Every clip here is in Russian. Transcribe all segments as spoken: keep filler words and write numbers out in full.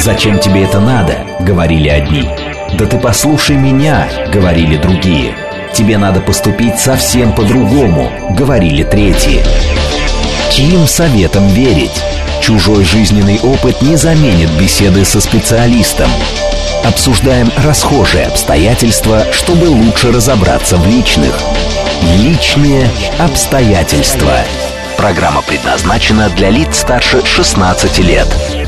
«Зачем тебе это надо?» — говорили одни. «Да ты послушай меня!» — говорили другие. «Тебе надо поступить совсем по-другому!» — говорили третьи. Чьим советам верить? Чужой жизненный опыт не заменит беседы со специалистом. Обсуждаем расхожие обстоятельства, чтобы лучше разобраться в личных. Личные обстоятельства. Программа предназначена для лиц старше шестнадцати лет.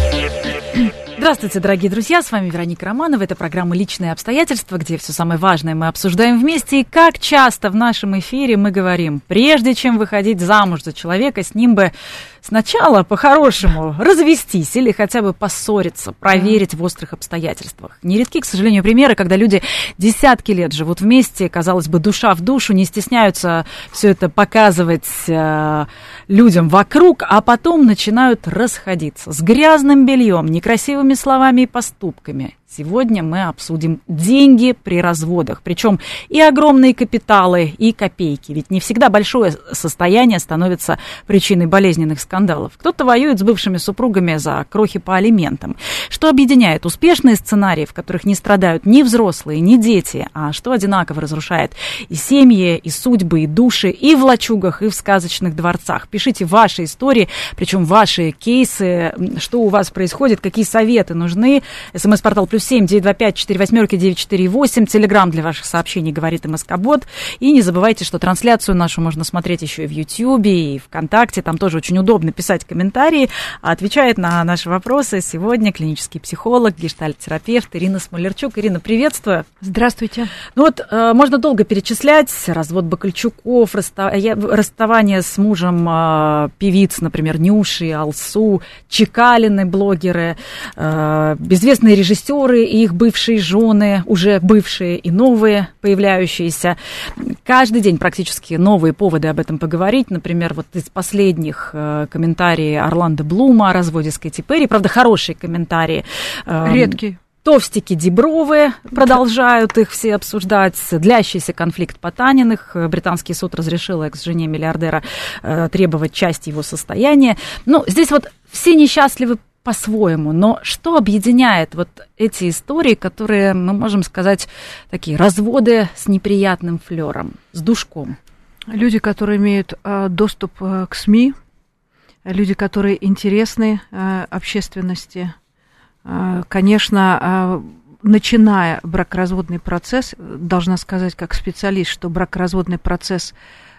Здравствуйте, дорогие друзья, с вами Вероника Романова. Это программа «Личные обстоятельства», где все самое важное мы обсуждаем вместе. И как часто в нашем эфире мы говорим, прежде чем выходить замуж за человека, с ним бы сначала по-хорошему развестись или хотя бы поссориться, проверить в острых обстоятельствах. Нередки, к сожалению, примеры, когда люди десятки лет живут вместе, казалось бы, душа в душу, не стесняются все это показывать э, людям вокруг, а потом начинают расходиться с грязным бельем, некрасивыми словами и поступками. Сегодня мы обсудим деньги при разводах, причем и огромные капиталы, и копейки. Ведь не всегда большое состояние становится причиной болезненных скандалов. Кто-то воюет с бывшими супругами за крохи по алиментам. Что объединяет успешные сценарии, в которых не страдают ни взрослые, ни дети, а что одинаково разрушает и семьи, и судьбы, и души, и в лачугах, и в сказочных дворцах. Пишите ваши истории, причем ваши кейсы, что у вас происходит, какие советы нужны. СМС-портал плюс семь девятьсот двадцать пять сорок восемь девятьсот сорок восемь. Телеграм для ваших сообщений говорит МСК-бот. И не забывайте, что трансляцию нашу можно смотреть еще и в Ютьюбе, и ВКонтакте. Там тоже очень удобно писать комментарии. Отвечает на наши вопросы сегодня клинический психолог, гештальт-терапевт Ирина Смолерчук. Ирина, приветствую. Здравствуйте. Ну вот, э, можно долго перечислять. Развод Бакальчуков, расста- расставание с мужем э, певиц, например, Нюши, Алсу, Чекалины, блогеры, э, безвестные режиссеры и их бывшие жены, уже бывшие и новые появляющиеся. Каждый день практически новые поводы об этом поговорить. Например, вот из последних э, комментарий Орландо Блума о разводе с Кэти Перри. Правда, хорошие комментарии. Э, Редкие. Товстики Дибровы продолжают их все обсуждать. Длящийся конфликт Потаниных. Британский суд разрешил экс-жене миллиардера э, требовать части его состояния. Ну, здесь вот все несчастливы по-своему, но что объединяет вот эти истории, которые, мы можем сказать, такие разводы с неприятным флером, с душком? Люди, которые имеют э, доступ э, к СМИ, люди, которые интересны э, общественности, э, конечно, э, начиная бракоразводный процесс, должна сказать как специалист, что бракоразводный процесс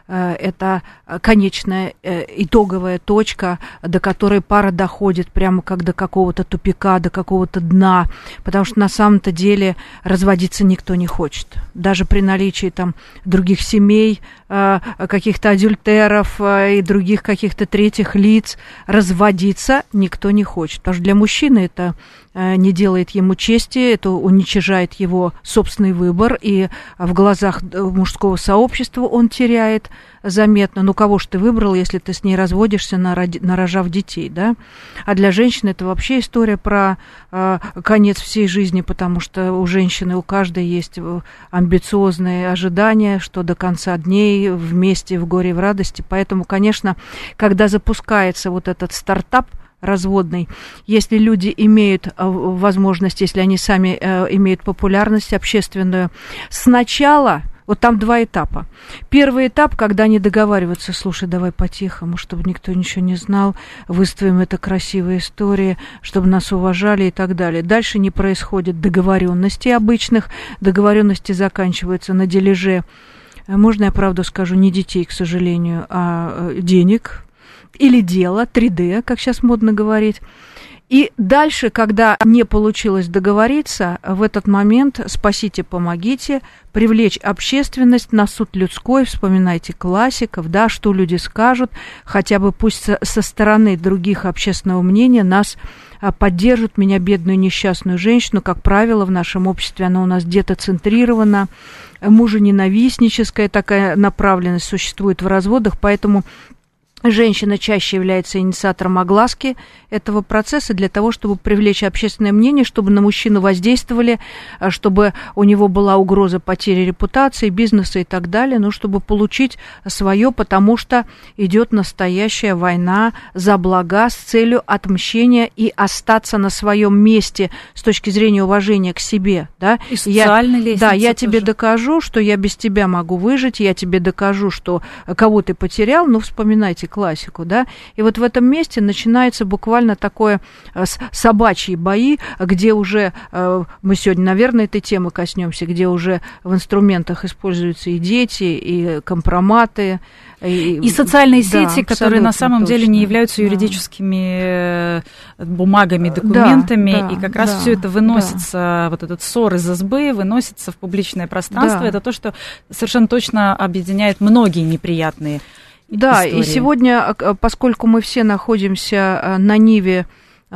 это конечная итоговая точка, до которой пара доходит прямо как до какого-то тупика, до какого-то дна, потому что на самом-то деле разводиться никто не хочет. Даже при наличии там других семей, каких-то адюльтеров и других каких-то третьих лиц разводиться никто не хочет. Потому что для мужчины это не делает ему чести, это уничижает его собственный выбор, и в глазах мужского сообщества он теряет заметно. Ну, кого ж ты выбрал, если ты с ней разводишься, нарожав детей, да? А для женщины это вообще история про э, конец всей жизни, потому что у женщины, у каждой есть амбициозные ожидания, что до конца дней вместе в горе и в радости. Поэтому, конечно, когда запускается вот этот стартап разводный, если люди имеют возможность, если они сами э, имеют популярность общественную, сначала, вот там два этапа. Первый этап, когда они договариваются, слушай, давай по-тихому, чтобы никто ничего не знал, выставим это красивой историей, чтобы нас уважали и так далее. Дальше не происходит договоренностей обычных, договоренности заканчиваются на дележе, можно я правду скажу, не детей, к сожалению, а денег, или дело, три дэ, как сейчас модно говорить. И дальше, когда не получилось договориться, в этот момент спасите, помогите, привлечь общественность на суд людской, вспоминайте классиков, да, что люди скажут, хотя бы пусть со, со стороны других общественного мнения нас поддержат, меня, бедную несчастную женщину, как правило, в нашем обществе она у нас детоцентрирована, мужененавистническая такая направленность существует в разводах, поэтому Женщина чаще является инициатором огласки этого процесса для того, чтобы привлечь общественное мнение, чтобы на мужчину воздействовали, чтобы у него была угроза потери репутации, бизнеса и так далее, но чтобы получить свое, потому что идет настоящая война за блага с целью отмщения и остаться на своем месте с точки зрения уважения к себе. Да? И социальной лестницы. Да, я тоже. тебе докажу, что я без тебя могу выжить, я тебе докажу, что кого ты потерял, ну, вспоминайте классику, да, и вот в этом месте начинается буквально такое собачьи бои, где уже, мы сегодня, наверное, этой темы коснемся, где уже в инструментах используются и дети, и компроматы, и, и социальные да, сети, которые на самом точно. деле не являются юридическими да. бумагами, документами, да, да, и как раз да, все это выносится, да. вот этот ссор из избы, выносится в публичное пространство. Да. Это то, что совершенно точно объединяет многие неприятные Да, истории. И сегодня, поскольку мы все находимся на ниве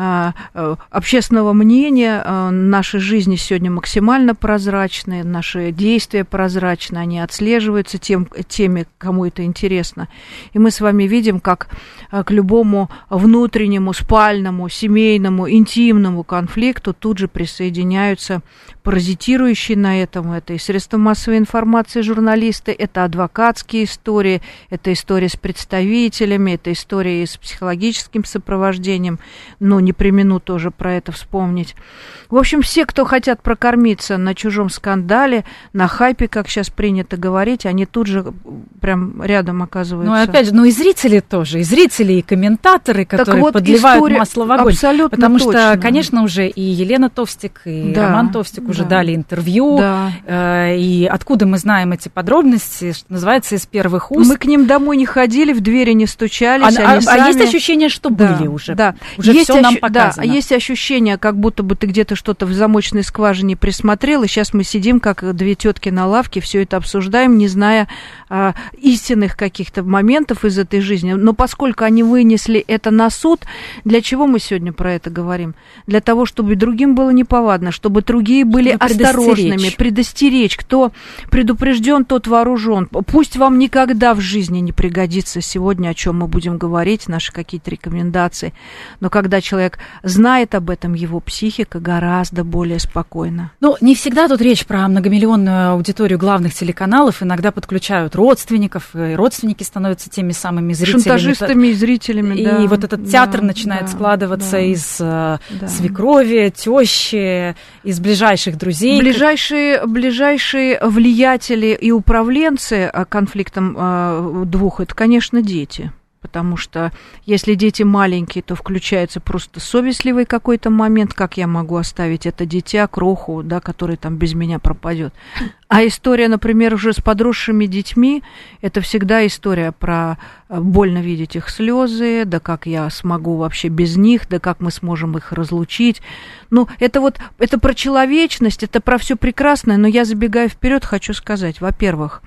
общественного мнения, наши жизни сегодня максимально прозрачны, наши действия прозрачны, они отслеживаются тем, теми, кому это интересно. И мы с вами видим, как к любому внутреннему, спальному, семейному, интимному конфликту тут же присоединяются паразитирующие на этом. Это и средства массовой информации, журналисты, это адвокатские истории, это история с представителями, это история с психологическим сопровождением, но не премину тоже про это вспомнить. В общем, все, кто хотят прокормиться на чужом скандале, на хайпе, как сейчас принято говорить, они тут же прям рядом оказываются. Ну, опять же, ну и зрители тоже, и зрители, и комментаторы, которые вот подливают история... масло в огонь. Абсолютно Потому точно. что, конечно, уже и Елена Товстик, и да, Роман Товстик уже да. дали интервью, да. э, и откуда мы знаем эти подробности, что называется, из первых уст. Мы к ним домой не ходили, в двери не стучались, а, они а, сами... а есть ощущение, что да, были уже? Да. Уже есть все ощ... нам показано. Да, есть ощущение, как будто бы ты где-то что-то в замочной скважине присмотрел, и сейчас мы сидим, как две тетки на лавке, все это обсуждаем, не зная а, истинных каких-то моментов из этой жизни. Но поскольку они вынесли это на суд, для чего мы сегодня про это говорим? Для того, чтобы другим было неповадно, чтобы другие были чтобы осторожными, предостеречь. предостеречь. Кто предупрежден, тот вооружен. Пусть вам никогда в жизни не пригодится сегодня, о чем мы будем говорить, наши какие-то рекомендации. Но когда человек знает об этом, его психика гораздо более спокойна. Ну, не всегда тут речь про многомиллионную аудиторию главных телеканалов. Иногда подключают родственников, и родственники становятся теми самыми зрителями. Шантажистами и зрителями, и да. И вот этот театр да, начинает да, складываться да, из да. свекрови, тещи, из ближайших друзей. Ближайшие, ближайшие влиятели и управленцы конфликтом двух, это, конечно, дети. Потому что если дети маленькие, то включается просто совестливый какой-то момент, как я могу оставить это дитя, кроху, да, который там без меня пропадет. А история, например, уже с подросшими детьми, это всегда история про больно видеть их слезы, да как я смогу вообще без них, да как мы сможем их разлучить. Ну, это вот, это про человечность, это про все прекрасное, но я, забегая вперед, хочу сказать, во-первых,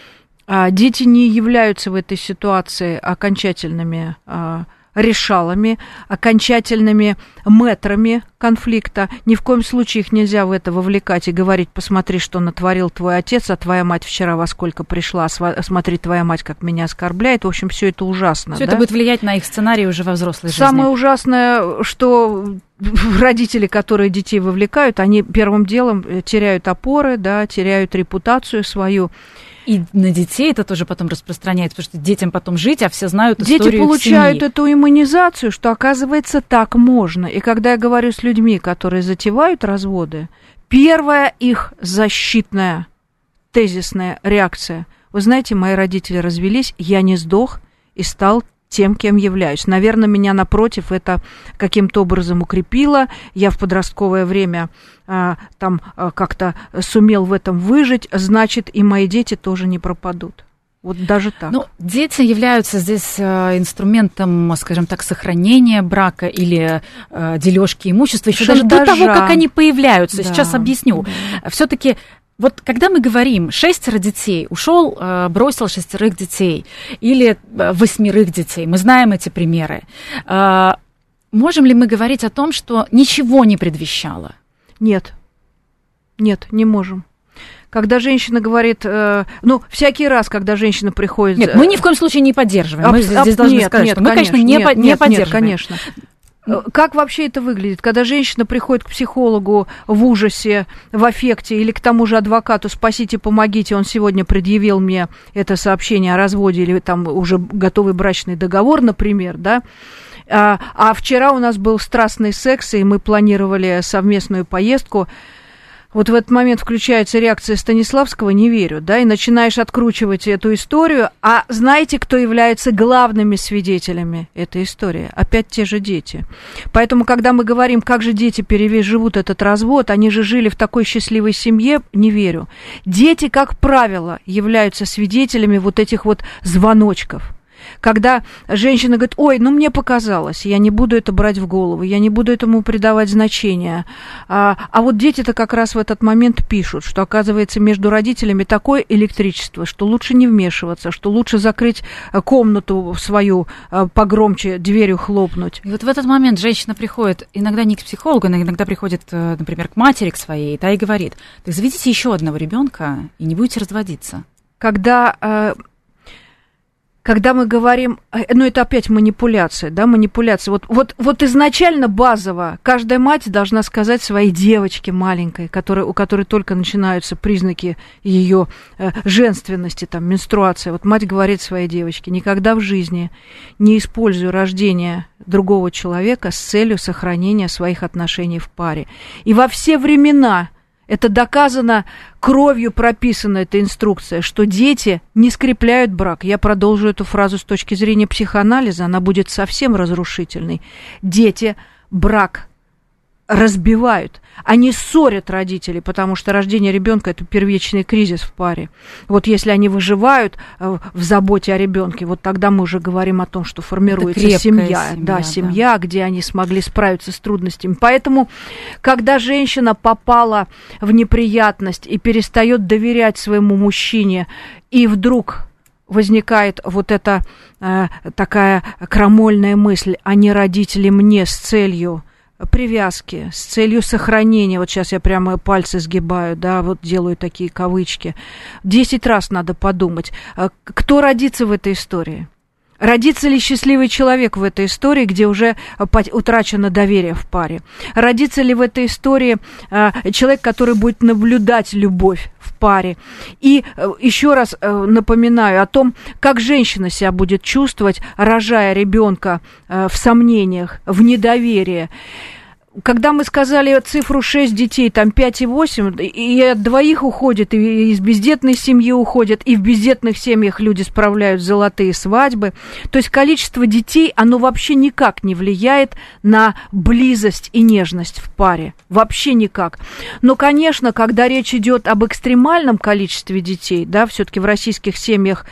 дети не являются в этой ситуации окончательными а, решалами, окончательными мэтрами конфликта. Ни в коем случае их нельзя в это вовлекать и говорить: посмотри, что натворил твой отец, а твоя мать вчера во сколько пришла, смотри, твоя мать как меня оскорбляет. В общем, все это ужасно. Все да? это будет влиять на их сценарий уже во взрослой жизни. Самое ужасное, что родители, которые детей вовлекают, они первым делом теряют опоры, да, теряют репутацию свою. И на детей это тоже потом распространяется, потому что детям потом жить, а все знают Дети историю их получают семьи. эту иммунизацию, что, оказывается, так можно. И когда я говорю с людьми, которые затевают разводы, первая их защитная тезисная реакция: вы знаете, мои родители развелись, я не сдох и стал тем, кем являюсь. Наверное, меня, напротив, это каким-то образом укрепило. Я в подростковое время а, там а, как-то сумел в этом выжить, значит, и мои дети тоже не пропадут. Вот даже так. Ну, дети являются здесь инструментом, скажем так, сохранения брака или э, дележки имущества еще даже до того, как они появляются. Да, сейчас объясню. Да. Все-таки вот когда мы говорим шестеро детей, ушел, бросил шестерых детей или восьмерых детей, мы знаем эти примеры. Можем ли мы говорить о том, что ничего не предвещало? Нет, нет, не можем. Когда женщина говорит, э, ну, всякий раз, когда женщина приходит... Нет, мы ни в коем случае не поддерживаем. Мы Аб- здесь должны нет, сказать, нет, что мы, конечно, конечно, не, нет, по- не нет, поддерживаем. Нет, конечно. Как вообще это выглядит? Когда женщина приходит к психологу в ужасе, в аффекте, или к тому же адвокату: спасите, помогите, он сегодня предъявил мне это сообщение о разводе, или там уже готовый брачный договор, например, да? А, а вчера у нас был страстный секс, и мы планировали совместную поездку. Вот в этот момент включается реакция Станиславского «не верю», да, и начинаешь откручивать эту историю. А знаете, кто является главными свидетелями этой истории? Опять те же дети. Поэтому, когда мы говорим, как же дети переживут этот развод, они же жили в такой счастливой семье, не верю. Дети, как правило, являются свидетелями вот этих вот звоночков. Когда женщина говорит: ой, ну мне показалось, я не буду это брать в голову, я не буду этому придавать значения. А, а вот дети-то как раз в этот момент пишут, что, оказывается, между родителями такое электричество, что лучше не вмешиваться, что лучше закрыть комнату свою, погромче дверью хлопнуть. И вот в этот момент женщина приходит иногда не к психологу, но иногда приходит, например, к матери, к своей, и та и говорит: так заведите еще одного ребенка и не будете разводиться. Когда... Когда мы говорим, ну, это опять манипуляция, да, манипуляция. Вот, вот, вот изначально базово каждая мать должна сказать своей девочке маленькой, которая, у которой только начинаются признаки ее э, женственности, там, менструация. Вот мать говорит своей девочке: никогда в жизни не используй рождение другого человека с целью сохранения своих отношений в паре. И во все времена... Это доказано, кровью прописана эта инструкция, что дети не скрепляют брак. Я продолжу эту фразу с точки зрения психоанализа, она будет совсем разрушительной. Дети брак разбивают. Они ссорят родителей, потому что рождение ребенка — это первичный кризис в паре. Вот если они выживают в заботе о ребенке, вот тогда мы уже говорим о том, что формируется семья, семья, да, семья, да, где они смогли справиться с трудностями. Поэтому, когда женщина попала в неприятность и перестает доверять своему мужчине, и вдруг возникает вот эта э, такая крамольная мысль: а не родить ли мне с целью привязки, с целью сохранения. Вот сейчас я прямо пальцы сгибаю, да, вот делаю такие кавычки. Десять раз надо подумать, кто родится в этой истории. Родится ли счастливый человек в этой истории, где уже утрачено доверие в паре? Родится ли в этой истории человек, который будет наблюдать любовь в паре? И еще раз напоминаю о том, как женщина себя будет чувствовать, рожая ребенка в сомнениях, в недоверии. Когда мы сказали цифру шесть детей, там пять и восемь, и от двоих уходит, и из бездетной семьи уходят, и в бездетных семьях люди справляют золотые свадьбы. То есть количество детей, оно вообще никак не влияет на близость и нежность в паре. Вообще никак. Но, конечно, когда речь идет об экстремальном количестве детей, да, все-таки в российских семьях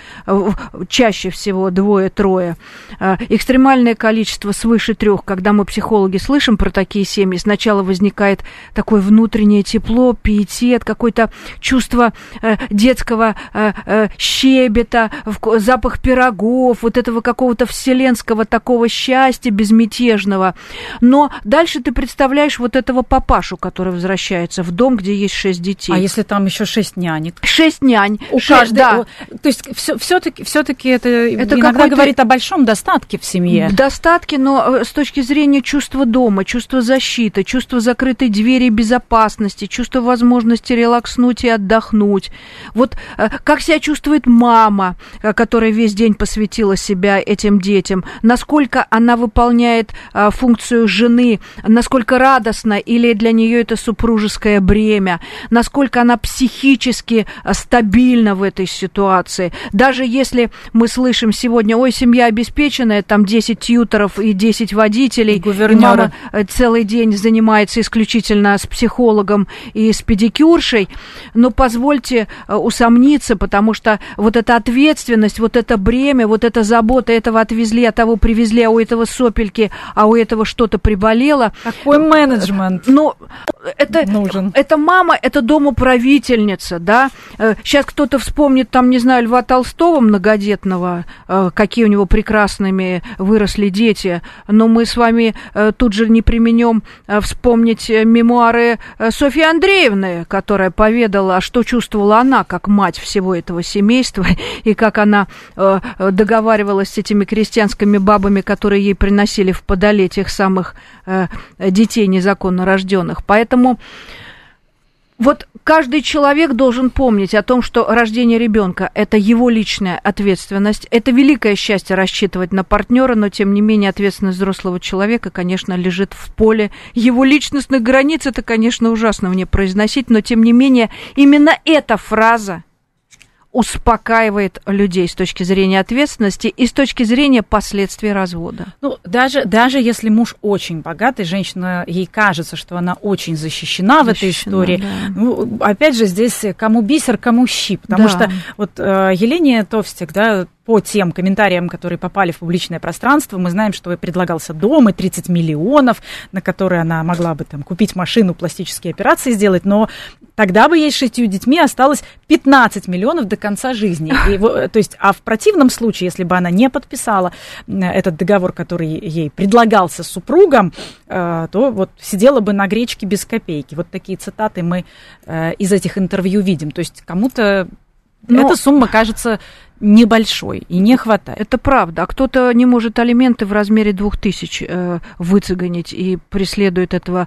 чаще всего двое-трое, экстремальное количество свыше трех, когда мы, психологи, слышим про такие семьи, сначала возникает такое внутреннее тепло, пиетет, какое-то чувство э, детского э, э, щебета, в, запах пирогов, вот этого какого-то вселенского такого счастья безмятежного. Но дальше ты представляешь вот этого папашу, который возвращается в дом, где есть шесть детей. А если там еще шесть нянек? Шесть нянь. У Ше- каждой, да. То есть все-таки, все-таки это, это иногда какой-то... говорит о большом достатке в семье. Достатке, но с точки зрения чувства дома, чувства защиты, защита, чувство закрытой двери и безопасности, чувство возможности релакснуть и отдохнуть. Вот как себя чувствует мама, которая весь день посвятила себя этим детям, насколько она выполняет функцию жены, насколько радостно или для нее это супружеское бремя, насколько она психически стабильна в этой ситуации. Даже если мы слышим сегодня: ой, семья обеспеченная, там десять тьюторов и десять водителей, и мама целый день занимается исключительно с психологом и с педикюршей, но позвольте усомниться, потому что вот эта ответственность, вот это бремя, вот эта забота, этого отвезли, а того привезли, а у этого сопельки, а у этого что-то приболело. Какой менеджмент? Ну, это, нужен. Это мама, это домоправительница, да. Сейчас кто-то вспомнит, там, не знаю, Льва Толстого многодетного, какие у него прекрасными выросли дети, но мы с вами тут же не применем можем вспомнить мемуары Софьи Андреевны, которая поведала, что чувствовала она как мать всего этого семейства, и как она договаривалась с этими крестьянскими бабами, которые ей приносили в подоле тех самых детей незаконно рожденных. Поэтому вот каждый человек должен помнить о том, что рождение ребенка – это его личная ответственность. Это великое счастье рассчитывать на партнера, но, тем не менее, ответственность взрослого человека, конечно, лежит в поле его личностных границ. Это, конечно, ужасно мне произносить, но, тем не менее, именно эта фраза успокаивает людей с точки зрения ответственности и с точки зрения последствий развода. Ну, даже, даже если муж очень богатый, женщина, ей кажется, что она очень защищена, защищена в этой истории. Да. Ну, опять же, здесь кому бисер, кому щи. Потому да. что вот э, Елене Товстик, да, по тем комментариям, которые попали в публичное пространство, мы знаем, что предлагался дом и тридцать миллионов, на которые она могла бы там купить машину, пластические операции сделать, но тогда бы ей с шестью детьми осталось пятнадцать миллионов до конца жизни. И, то есть, а в противном случае, если бы она не подписала этот договор, который ей предлагался супругом, то вот сидела бы на гречке без копейки. Вот такие цитаты мы из этих интервью видим. То есть кому-то но эта сумма кажется небольшой и не хватает. Это правда. А кто-то не может алименты в размере двух тысяч э, выцегонить и преследует этого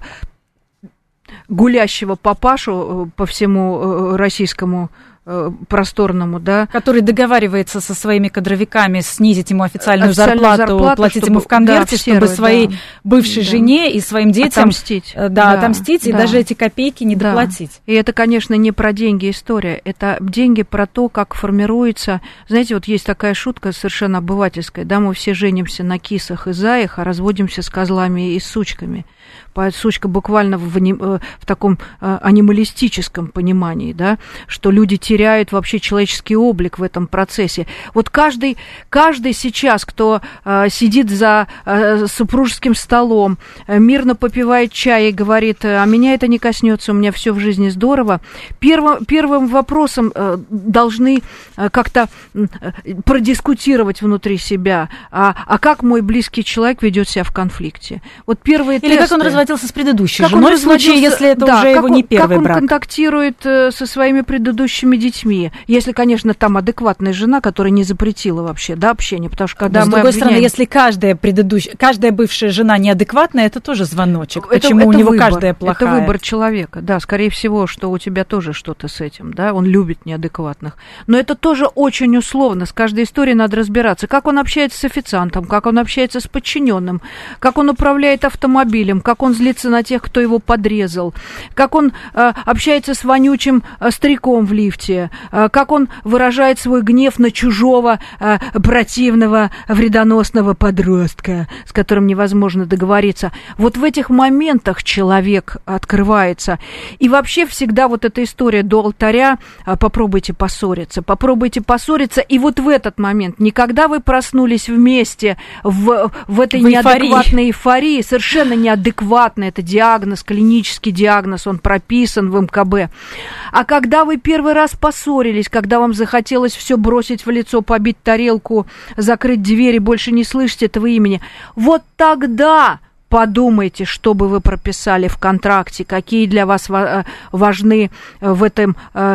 гулящего папашу по всему э, российскому просторному, да. Который договаривается со своими кадровиками снизить ему официальную, официальную зарплату, зарплату, платить чтобы, ему в конверте, да, серую, чтобы своей да, бывшей да. жене и своим детям отомстить, да, да, отомстить да. и даже эти копейки не да. доплатить. И это, конечно, не про деньги история, это деньги про то, как формируется, знаете, вот есть такая шутка совершенно обывательская, да, мы все женимся на кисах и заях, а разводимся с козлами и сучками. Сучка буквально в, в таком анималистическом понимании, да, что люди теряют вообще человеческий облик в этом процессе. Вот каждый, каждый сейчас, кто а, сидит за а, супружеским столом, мирно попивает чай и говорит, а меня это не коснется, у меня все в жизни здорово, первым, первым вопросом а, должны а, как-то а, продискутировать внутри себя, а, а как мой близкий человек ведет себя в конфликте. Вот первые Или тесты, как он разводился с предыдущей как женой, в случае, если это да, уже его он, не первый как он брак. Как он контактирует со своими предыдущими детьми, если, конечно, там адекватная жена, которая не запретила вообще, да, общение, потому что когда Но, мы с другой обвиняем... стороны, если каждая предыдущая, каждая бывшая жена неадекватная, это тоже звоночек. Это, Почему это у него выбор, каждая плохая? Это выбор человека, да, скорее всего, что у тебя тоже что-то с этим, да, он любит неадекватных. Но это тоже очень условно, с каждой историей надо разбираться, как он общается с официантом, как он общается с подчиненным, как он управляет автомобилем, как он злится на тех, кто его подрезал, как он э, общается с вонючим э, стариком в лифте, э, как он выражает свой гнев на чужого э, противного вредоносного подростка, с которым невозможно договориться. Вот в этих моментах человек открывается. И вообще всегда вот эта история до алтаря, э, попробуйте поссориться, попробуйте поссориться, и вот в этот момент, не когда вы проснулись вместе в, в этой в неадекватной эйфории, совершенно неадекватной, это диагноз, клинический диагноз, он прописан в эм ка бэ. А когда вы первый раз поссорились, когда вам захотелось все бросить в лицо, побить тарелку, закрыть дверь и больше не слышать этого имени, вот тогда подумайте, что бы вы прописали в контракте, какие для вас важны в этом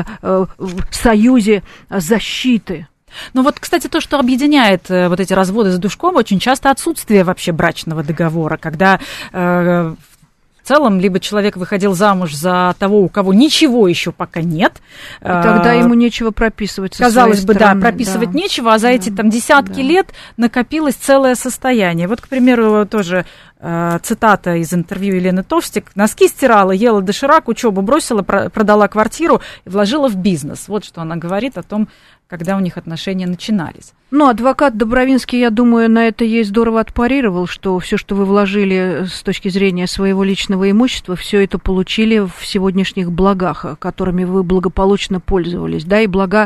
союзе защиты. Ну вот, кстати, то, что объединяет э, вот эти разводы с душком, очень часто отсутствие вообще брачного договора, когда э, в целом либо человек выходил замуж за того, у кого ничего еще пока нет. И тогда ему нечего прописывать со Казалось бы, стороны, да, прописывать да. нечего, а за эти там десятки да. лет накопилось целое состояние. Вот, к примеру, тоже э, цитата из интервью Елены Товстик. «Носки стирала, ела доширак, учебу бросила, про- продала квартиру и вложила в бизнес». Вот что она говорит о том, когда у них отношения начинались. Ну, адвокат Добровинский, я думаю, на это ей здорово отпарировал, что все, что вы вложили с точки зрения своего личного имущества, все это получили в сегодняшних благах, которыми вы благополучно пользовались, да, и блага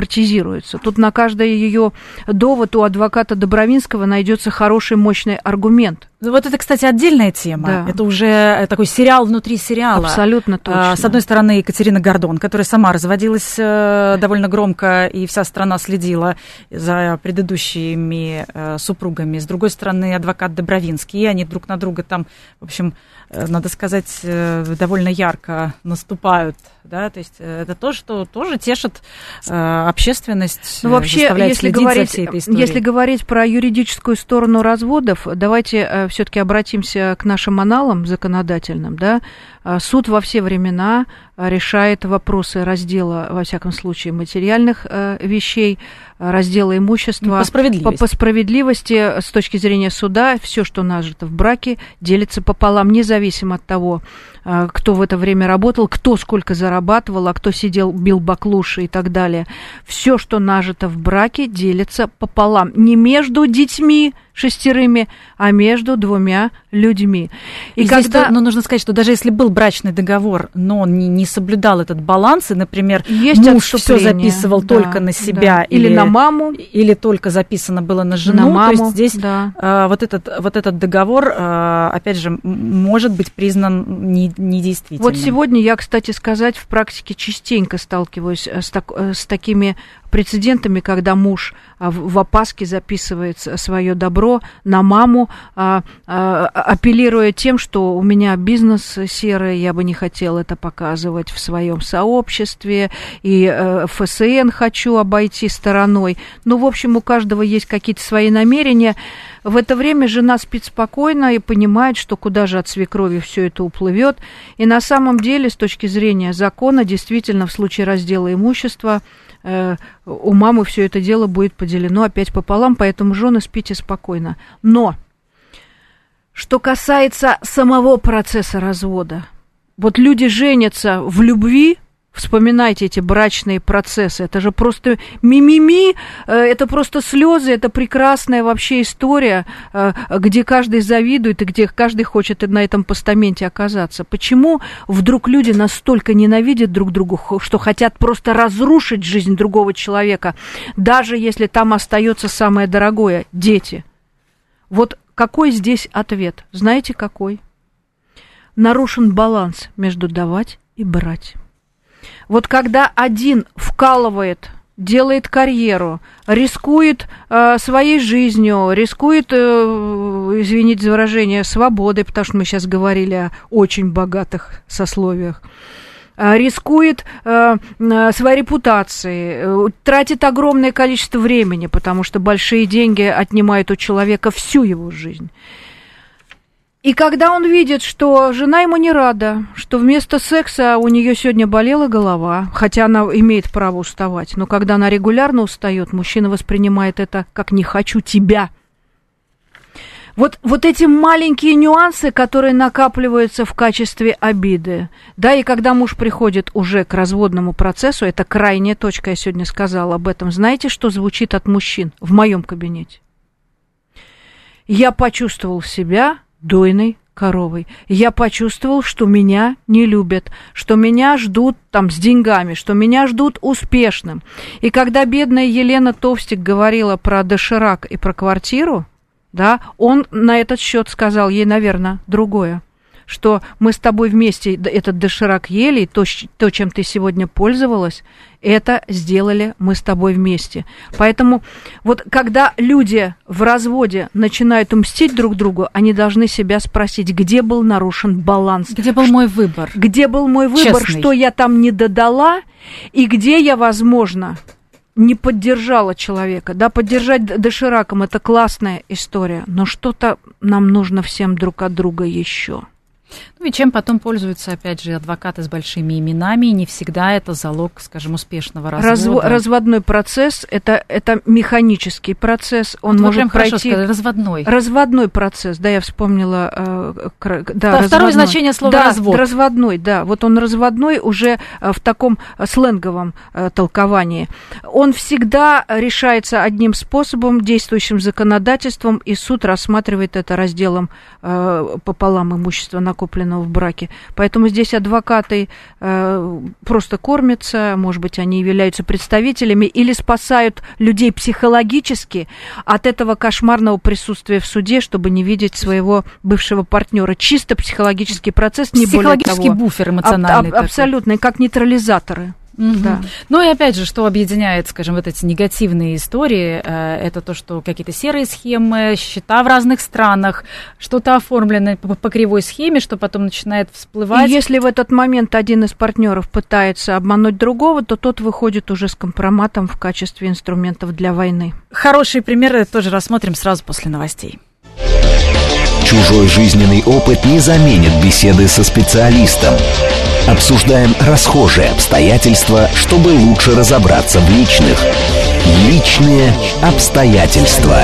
амортизируются. Тут на каждый ее довод у адвоката Добровинского найдется хороший, мощный аргумент. инструмент. Вот это, кстати, отдельная тема. Да. Это уже такой сериал внутри сериала. Абсолютно точно. С одной стороны, Екатерина Гордон, которая сама разводилась довольно громко, и вся страна следила за предыдущими супругами. С другой стороны, адвокат Добровинский. И они друг на друга там, в общем, надо сказать, довольно ярко наступают. Да? То есть это то, что тоже тешит общественность, ну, вообще, заставляет если следить говорить, за всей этой историей. Если говорить про юридическую сторону разводов, давайте все-таки обратимся к нашим аналам законодательным. Да? Суд во все времена решает вопросы раздела, во всяком случае, материальных вещей, раздела имущества. По справедливости. По, по справедливости, с точки зрения суда, все, что нажито в браке, делится пополам, независимо от того, кто в это время работал, кто сколько зарабатывал, а кто сидел, бил баклуши и так далее. Все, что нажито в браке, делится пополам. Не между детьми шестерыми, а между двумя людьми. И, и когда... здесь, ну, нужно сказать, что даже если был брачный договор, но он не, не соблюдал этот баланс, и, например, есть муж все записывал да, только на себя, да. или, или на маму, или только записано было на жену, на маму, то есть здесь да. а, вот, этот, вот этот договор, а, опять же, может быть признан не, недействительным. Вот сегодня я, кстати сказать, в практике частенько сталкиваюсь с, так, с такими прецедентами, когда муж в опаске записывает свое добро на маму, апеллируя тем, что у меня бизнес серый, я бы не хотел это показывать в своем сообществе, и эф эс эн хочу обойти стороной. Ну, в общем, у каждого есть какие-то свои намерения. В это время жена спит спокойно и понимает, что куда же от свекрови все это уплывет. И на самом деле, с точки зрения закона, действительно, в случае раздела имущества, у мамы все это дело будет поделено опять пополам, поэтому, жены, спите спокойно. Но, что касается самого процесса развода, вот люди женятся в любви, вспоминайте эти брачные процессы, это же просто мимими, это просто слезы, это прекрасная вообще история, где каждый завидует и где каждый хочет на этом постаменте оказаться. Почему вдруг люди настолько ненавидят друг друга, что хотят просто разрушить жизнь другого человека, даже если там остается самое дорогое – дети? Вот какой здесь ответ? Знаете, какой? Нарушен баланс между давать и брать. Вот когда один вкалывает, делает карьеру, рискует э, своей жизнью, рискует, э, извините за выражение, свободой, потому что мы сейчас говорили о очень богатых сословиях, э, рискует э, своей репутацией, э, тратит огромное количество времени, потому что большие деньги отнимают у человека всю его жизнь. И когда он видит, что жена ему не рада, что вместо секса у нее сегодня болела голова, хотя она имеет право уставать, но когда она регулярно устает, мужчина воспринимает это как «не хочу тебя». Вот, вот эти маленькие нюансы, которые накапливаются в качестве обиды, да, и когда муж приходит уже к разводному процессу, это крайняя точка, я сегодня сказала об этом, знаете, что звучит от мужчин в моем кабинете? Я почувствовал себя дойной коровой. Я почувствовал, что меня не любят, что меня ждут там с деньгами, что меня ждут успешным. И когда бедная Елена Товстик говорила про доширак и про квартиру, да, он на этот счет сказал ей, наверное, другое, что мы с тобой вместе этот доширак ели, и то, то, чем ты сегодня пользовалась, это сделали мы с тобой вместе. Поэтому вот когда люди в разводе начинают мстить друг другу, они должны себя спросить, где был нарушен баланс. Где был мой выбор? Где был мой выбор, честный, что я там не додала, и где я, возможно, не поддержала человека. Да, поддержать дошираком – это классная история, но что-то нам нужно всем друг от друга еще. Ну и чем потом пользуются, опять же, адвокаты с большими именами, и не всегда это залог, скажем, успешного развода. Разв... Разводной процесс это, – это механический процесс, он вот может прям пройти… Хорошо сказали, разводной. Разводной процесс, да, я вспомнила… Э, да, да, второе значение слова да, развод. разводной, да, вот он разводной уже в таком сленговом э, толковании. Он всегда решается одним способом, действующим законодательством, и суд рассматривает это разделом э, пополам имущества на накопленного в браке. Поэтому здесь адвокаты э, просто кормятся, может быть, они являются представителями или спасают людей психологически от этого кошмарного присутствия в суде, чтобы не видеть своего бывшего партнера. Чисто психологический процесс, не более того. Психологический буфер эмоциональный. Аб- аб- абсолютно, как нейтрализаторы. Угу. Да. Ну и опять же, что объединяет, скажем, вот эти негативные истории, это то, что какие-то серые схемы, счета в разных странах, что-то оформлено по, по кривой схеме, что потом начинает всплывать. И если в этот момент один из партнеров пытается обмануть другого, то тот выходит уже с компроматом в качестве инструментов для войны. Хорошие примеры тоже рассмотрим сразу после новостей. Чужой жизненный опыт не заменит беседы со специалистом. Обсуждаем расхожие обстоятельства, чтобы лучше разобраться в личных. Личные обстоятельства.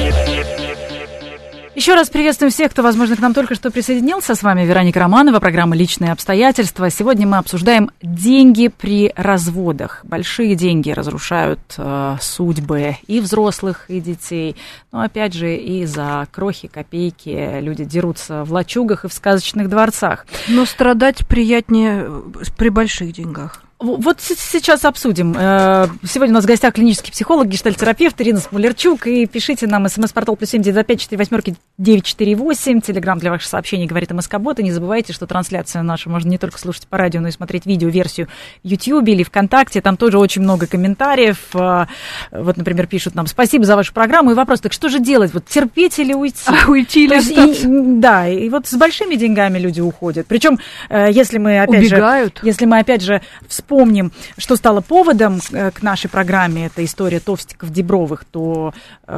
Еще раз приветствуем всех, кто, возможно, к нам только что присоединился. С вами Вероника Романова, программа «Личные обстоятельства». Сегодня мы обсуждаем деньги при разводах. Большие деньги разрушают э, судьбы и взрослых, и детей. Но, опять же, и за крохи, копейки люди дерутся в лачугах и в сказочных дворцах. Но страдать приятнее при больших деньгах. Вот сейчас обсудим. Сегодня у нас в гостях клинический психолог, гештальт-терапевт Ирина Смолерчук. И пишите нам смс-портал плюс семь девять два пять четыре восьмерки девять четыре восемь. Телеграм для ваших сообщений говорит МСК-бот. И не забывайте, что трансляцию нашу можно не только слушать по радио, но и смотреть видео-версию в Ютьюбе или ВКонтакте. Там тоже очень много комментариев. Вот, например, пишут нам: спасибо за вашу программу. И вопрос: так что же делать? Вот терпеть или уйти? А, уйти или остаться? И, да, и вот с большими деньгами люди уходят. Причем, если мы опять Убегают. же... Если мы опять же вспомним, что стало поводом к нашей программе, это история Товстиков-Дебровых, то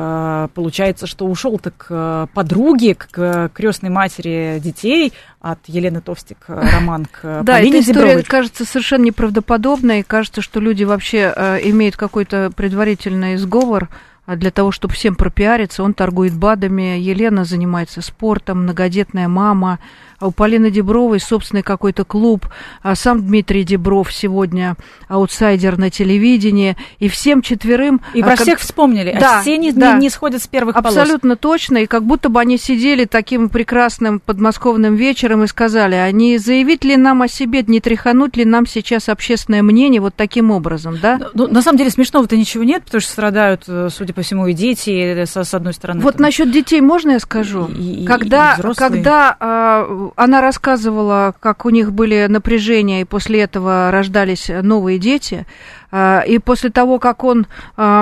э, получается, что ушел-то к подруге, к крестной матери детей от Елены Товстик роман к да, Полине эта история Дебровой. Кажется совершенно неправдоподобной, и кажется, что люди вообще э, имеют какой-то предварительный сговор для того, чтобы всем пропиариться. Он торгует БАДами, Елена занимается спортом, многодетная мама, а у Полины Дебровой собственный какой-то клуб, а сам Дмитрий Дебров сегодня аутсайдер на телевидении, и всем четверым... И про а, всех как... вспомнили, да, а все не, да. не, не сходят с первых полос. Абсолютно точно, и как будто бы они сидели таким прекрасным подмосковным вечером и сказали: а не заявить ли нам о себе, не тряхануть ли нам сейчас общественное мнение вот таким образом, да? Ну, на самом деле смешного-то ничего нет, потому что страдают, судя по всему, и дети, с, с одной стороны. Вот там... насчет детей можно я скажу? И, когда и когда э, она рассказывала, как у них были напряжения, и после этого рождались новые дети, э, и после того, как он э,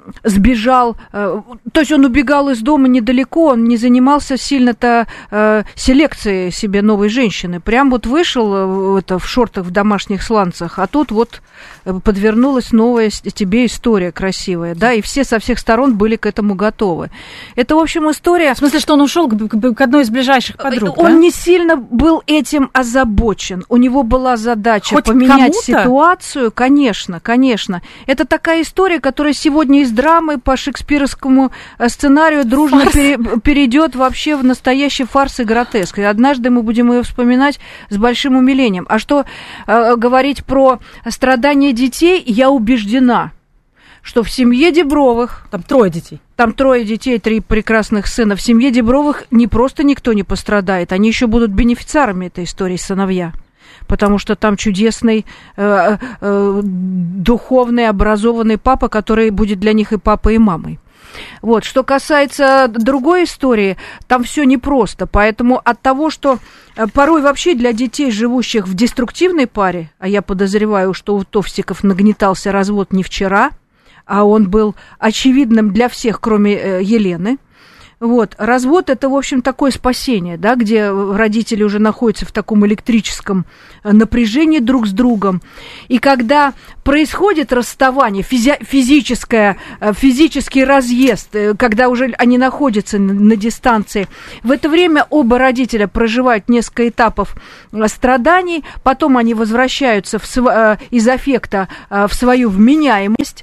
сбежал, э, то есть он убегал из дома недалеко, он не занимался сильно-то э, селекцией себе новой женщины, прям вот вышел э, это, в шортах, в домашних сланцах, а тут вот подвернулась новая тебе история красивая, да, и все со всех сторон были к этому готовы. Это, в общем, история... В смысле, что он ушел к, к, к одной из ближайших подруг, Он да? не сильно был этим озабочен. У него была задача Хоть поменять кому-то? ситуацию. Конечно, конечно. Это такая история, которая сегодня из драмы по шекспировскому сценарию дружно пере, перейдет вообще в настоящий фарс и гротеск. И однажды мы будем ее вспоминать с большим умилением. А что э, говорить про страдания детей, я убеждена, что в семье Дебровых... Там трое детей. Там трое детей, три прекрасных сына. В семье Дебровых не просто никто не пострадает, они еще будут бенефициарами этой истории, сыновья. Потому что там чудесный, э, э, духовный, образованный папа, который будет для них и папой, и мамой. Вот. Что касается другой истории, там все непросто. Поэтому от того, что порой вообще для детей, живущих в деструктивной паре, а я подозреваю, что у Товстиков нагнетался развод не вчера, а он был очевидным для всех, кроме э, Елены. Вот. Развод – это, в общем, такое спасение, да, где родители уже находятся в таком электрическом напряжении друг с другом. И когда происходит расставание, физи- физическое, физический разъезд, когда уже они находятся на, на дистанции, в это время оба родителя проживают несколько этапов страданий, потом они возвращаются в, из аффекта в свою вменяемость.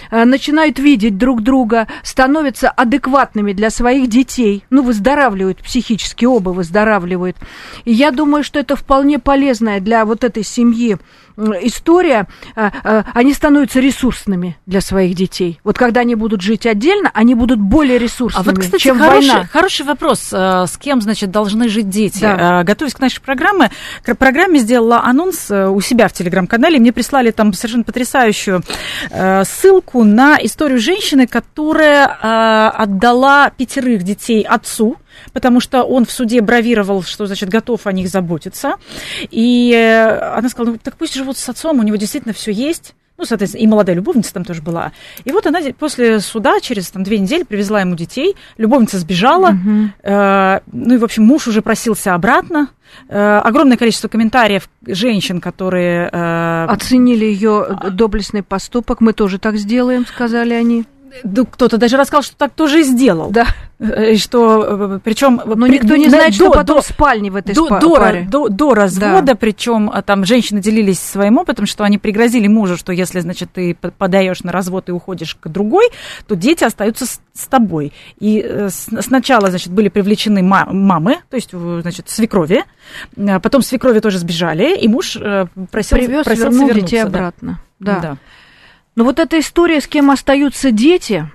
начинают видеть друг друга, становятся адекватными для своих детей, ну, выздоравливают психически, оба выздоравливают. И я думаю, что это вполне полезная для вот этой семьи история, они становятся ресурсными для своих детей. Вот когда они будут жить отдельно, они будут более ресурсными, а вот, кстати, чем хороший, война. Хороший вопрос. С кем, значит, должны жить дети? Да. Готовясь к нашей программе, к программе сделала анонс у себя в Телеграм-канале. Мне прислали там совершенно потрясающую ссылку на историю женщины, которая отдала пятерых детей отцу, потому что он в суде бравировал, что, значит, готов о них заботиться. И она сказала, ну, так пусть живут с отцом, у него действительно все есть. Ну, соответственно, и молодая любовница там тоже была. И вот она после суда через там, две недели привезла ему детей, любовница сбежала, uh-huh. э, ну и, в общем, муж уже просился обратно. Э, огромное количество комментариев женщин, которые... Э, оценили ее доблестный поступок, мы тоже так сделаем, сказали они. Кто-то даже рассказал, что так тоже и сделал. Да. Что, причем... Но никто не знает, до, что потом до, в спальне в этой до, паре. До, до, до развода, да. Причем там женщины делились своим опытом, что они пригрозили мужу, что если, значит, ты подаешь на развод и уходишь к другой, то дети остаются с, с тобой. И э, сначала, значит, были привлечены мамы, то есть, значит, свекрови, потом свекрови тоже сбежали, и муж э, просил, Привез, просил вернул вернуться, детей да. обратно. Да. Да. Но вот эта история, с кем остаются дети,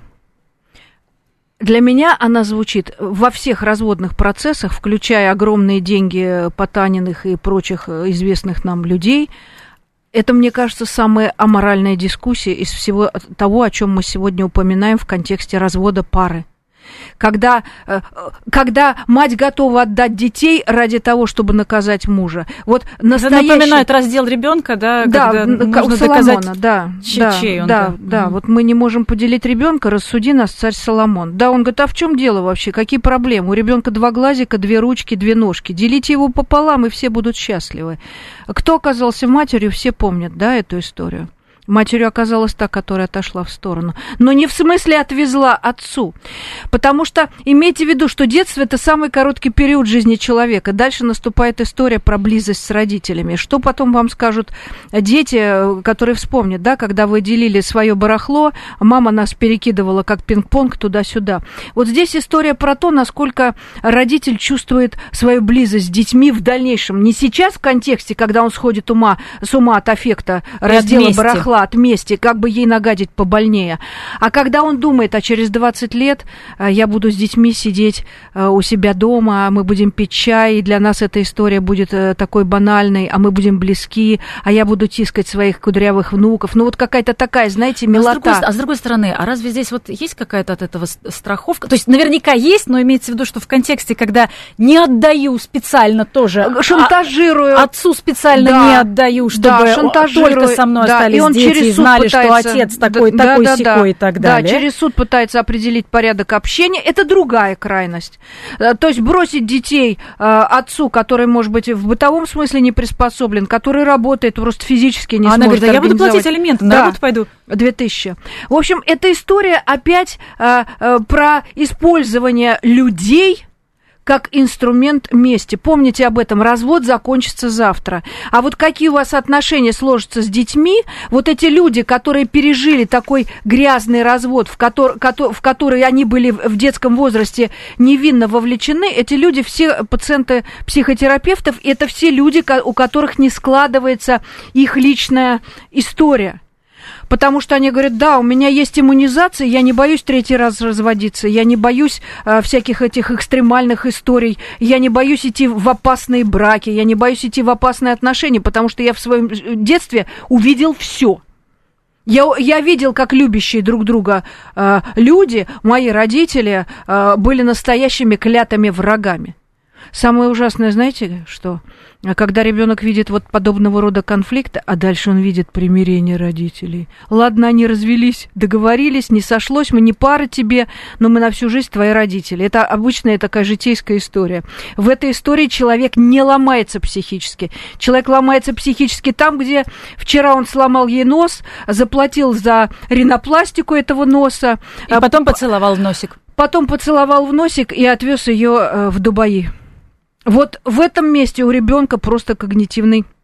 для меня она звучит во всех разводных процессах, включая огромные деньги Потаниных и прочих известных нам людей. Это, мне кажется, самая аморальная дискуссия из всего того, о чем мы сегодня упоминаем в контексте развода пары. Когда, когда мать готова отдать детей ради того, чтобы наказать мужа. Вот настоящий... Это напоминает раздел ребенка, да, да, когда можно доказать, да, чей, да, чей он. Да, да, да. Mm-hmm. Вот мы не можем поделить ребенка, рассуди нас, царь Соломон. Да, он говорит, а в чем дело вообще? Какие проблемы? У ребенка два глазика, две ручки, две ножки. Делите его пополам, и все будут счастливы. Кто оказался матерью, все помнят, да, эту историю. Матерью оказалась та, которая отошла в сторону. Но не в смысле отвезла отцу. Потому что имейте в виду, что детство – это самый короткий период жизни человека. Дальше наступает история про близость с родителями. Что потом вам скажут дети, которые вспомнят, да, когда вы делили свое барахло, мама нас перекидывала как пинг-понг туда-сюда. Вот здесь история про то, насколько родитель чувствует свою близость с детьми в дальнейшем. Не сейчас в контексте, когда он сходит ума, с ума от аффекта, раздела барахла, от мести, как бы ей нагадить побольнее. А когда он думает, а через двадцать лет я буду с детьми сидеть у себя дома, мы будем пить чай, и для нас эта история будет такой банальной, а мы будем близки, а я буду тискать своих кудрявых внуков. Ну вот какая-то такая, знаете, милота. А с другой, а с другой стороны, а разве здесь вот есть какая-то от этого страховка? То есть наверняка есть, но имеется в виду, что в контексте, когда не отдаю специально тоже. Шантажирую. А, отцу специально да, не отдаю, чтобы да, только со мной да, остались и он дети, через и суд знали, пытается, что отец такой, да, такой да, сякой да, и так да, далее. Да, через суд пытается определить порядок общения. Это другая крайность. То есть бросить детей э, отцу, который, может быть, в бытовом смысле не приспособлен, который работает, просто физически не а сможет она говорит, да я буду организовать. платить алименты, на да, работу пойду. две тысячи. В общем, эта история опять э, э, про использование людей как инструмент мести. Помните об этом, развод закончится завтра. А вот какие у вас отношения сложатся с детьми, вот эти люди, которые пережили такой грязный развод, в который, в который они были в детском возрасте невинно вовлечены, эти люди, все пациенты психотерапевтов, это все люди, у которых не складывается их личная история. Потому что они говорят, да, у меня есть иммунизация, я не боюсь третий раз разводиться, я не боюсь э, всяких этих экстремальных историй, я не боюсь идти в опасные браки, я не боюсь идти в опасные отношения, потому что я в своем детстве увидел все. Я, я видел, как любящие друг друга э, люди, мои родители, э, были настоящими клятыми врагами. Самое ужасное, знаете, что? Когда ребенок видит вот подобного рода конфликты, а дальше он видит примирение родителей. Ладно, они развелись, договорились, не сошлось, мы не пара тебе, но мы на всю жизнь твои родители. Это обычная такая житейская история. В этой истории человек не ломается психически. Человек ломается психически там, где вчера он сломал ей нос, заплатил за ринопластику этого носа. И а потом поцеловал в носик. Потом поцеловал в носик и отвез ее в Дубаи. Вот в этом месте у ребенка просто когнитивный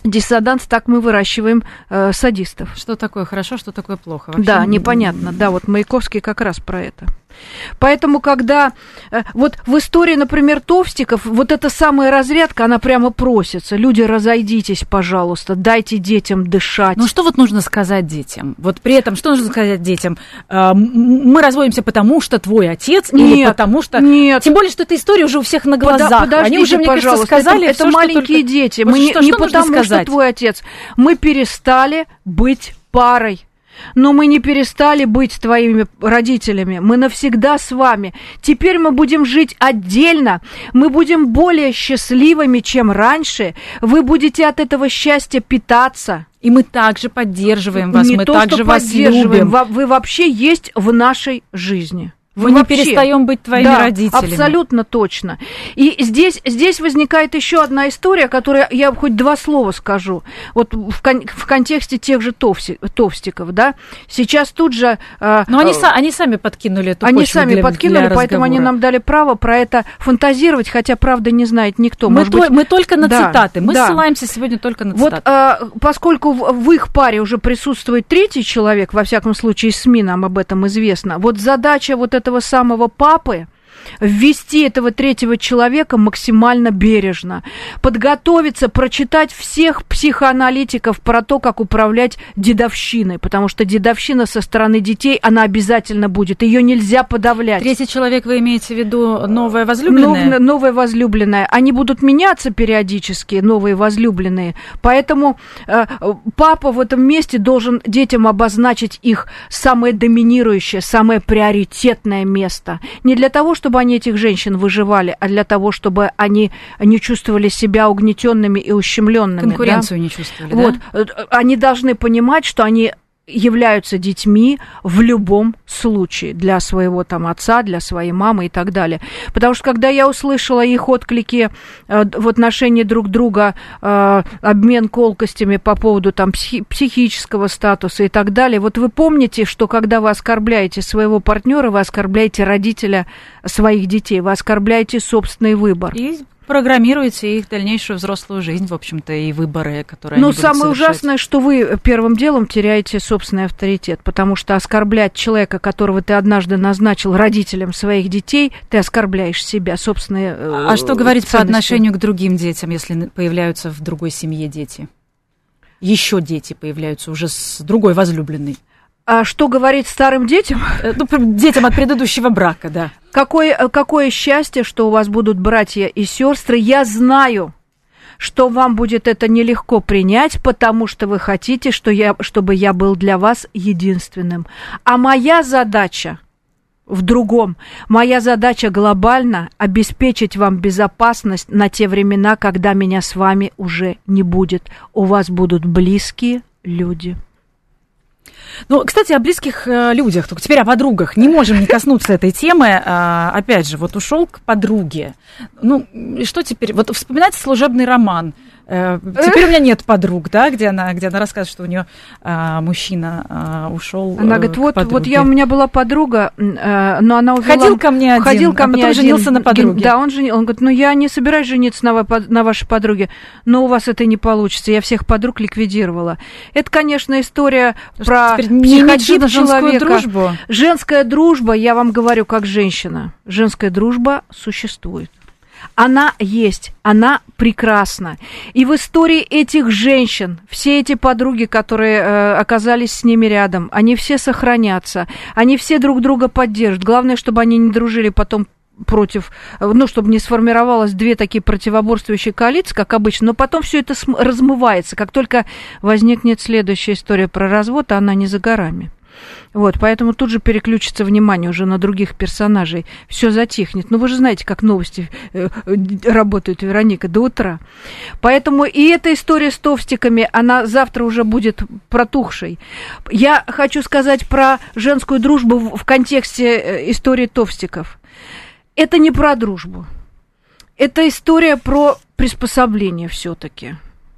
диссонанс, так мы выращиваем э, садистов. Что такое хорошо, что такое плохо? Вообще да, непонятно. Да, вот Маяковский как раз про это. Поэтому, когда э, вот в истории, например, Товстиков, вот эта самая разрядка, она прямо просится. Люди, разойдитесь, пожалуйста, дайте детям дышать. Ну, что вот нужно сказать детям? Вот при этом, что нужно сказать детям? Э, мы разводимся потому, что твой отец, нет, или потому что... Нет. Тем более, что эта история уже у всех на глазах. Подождите, Они уже, мне кажется, сказали... Это, это всё, маленькие только... дети. Вот мы что, не, что не потому, сказать? что твой отец. Мы перестали быть парой. Но мы не перестали быть твоими родителями. Мы навсегда с вами. Теперь мы будем жить отдельно. Мы будем более счастливыми, чем раньше. Вы будете от этого счастья питаться. И мы также поддерживаем вас. Не мы то, также что вас поддерживаем. любим. Вы вообще есть в нашей жизни. Мы Вы не вообще... перестаем быть твоими да, родителями. Абсолютно точно. И здесь, здесь возникает еще одна история, которую я хоть два слова скажу. Вот в, кон- в контексте тех же Товси- Товстиков, да. Сейчас тут же... Э, Но они, са- они сами подкинули эту Они почву сами для, подкинули, для поэтому они нам дали право про это фантазировать, хотя, правда, не знает никто. Мы, Может то, быть... мы только на да, цитаты. Мы да. ссылаемся сегодня только на вот, цитаты. э, поскольку в, в их паре уже присутствует третий человек, во всяком случае, СМИ нам об этом известно, вот задача вот этого самого папы ввести этого третьего человека максимально бережно, подготовиться, прочитать всех психоаналитиков про то, как управлять дедовщиной, потому что дедовщина со стороны детей, она обязательно будет, ее нельзя подавлять. Третий человек, вы имеете в виду новая возлюбленная? Нов, новая возлюбленная. Они будут меняться периодически, новые возлюбленные, поэтому э, папа в этом месте должен детям обозначить их самое доминирующее, самое приоритетное место. Не для того, чтобы они этих женщин выживали, а для того, чтобы они не чувствовали себя угнетенными и ущемленными. Конкуренцию да? не чувствовали, вот. да? Они должны понимать, что они являются детьми в любом случае для своего там отца, для своей мамы и так далее. Потому что когда я услышала их отклики э, в отношении друг друга, э, обмен колкостями по поводу там психи- психического статуса и так далее, вот вы помните, что когда вы оскорбляете своего партнера, вы оскорбляете родителя своих детей, вы оскорбляете собственный выбор. И программируете их дальнейшую взрослую жизнь, в общем-то, и выборы, которые Но они будут самое совершать. ужасное, что вы первым делом теряете собственный авторитет, потому что оскорблять человека, которого ты однажды назначил родителем своих детей, ты оскорбляешь себя, собственные э, А что говорить ценности. по отношению к другим детям, если появляются в другой семье дети? Еще дети появляются уже с другой возлюбленной. А что говорить старым детям? Ну, детям от предыдущего брака, да. Какое, какое счастье, что у вас будут братья и сестры. Я знаю, что вам будет это нелегко принять, потому что вы хотите, что я, чтобы я был для вас единственным. А моя задача в другом. Моя задача глобально обеспечить вам безопасность на те времена, когда меня с вами уже не будет. У вас будут близкие люди. Ну, кстати, о близких э, людях, только теперь о подругах. Не можем не коснуться этой темы. Э, опять же, вот ушел к подруге. Ну, и что теперь? Вот вспоминается служебный роман. Э, теперь у меня нет подруг, да, где она, где она рассказывает, что у нее э, мужчина э, ушел. Она говорит, вот, вот я, у меня была подруга, э, но она увела... Ходил ко мне один, ходил ко а мне потом один, женился на подруге. Да, он женился. Он говорит, ну я не собираюсь жениться на, на вашей подруге, но у вас это не получится. Я всех подруг ликвидировала. Это, конечно, история про психотип человека. Дружбу. Женская дружба, я вам говорю, как женщина. Женская дружба существует. Она есть, она прекрасна. И в истории этих женщин, все эти подруги, которые э, оказались с ними рядом, они все сохранятся, они все друг друга поддержат. Главное, чтобы они не дружили потом против, ну, чтобы не сформировалось две такие противоборствующие коалиции, как обычно, но потом все это см- размывается. Как только возникнет следующая история про развод, она не за горами. Вот, поэтому тут же переключится внимание уже на других персонажей, все затихнет. Ну, вы же знаете, как новости э, работают, Вероника, до утра. Поэтому и эта история с Товстиками, она завтра уже будет протухшей. Я хочу сказать про женскую дружбу в, в контексте истории Товстиков. Это не про дружбу. Это история про приспособление все-таки.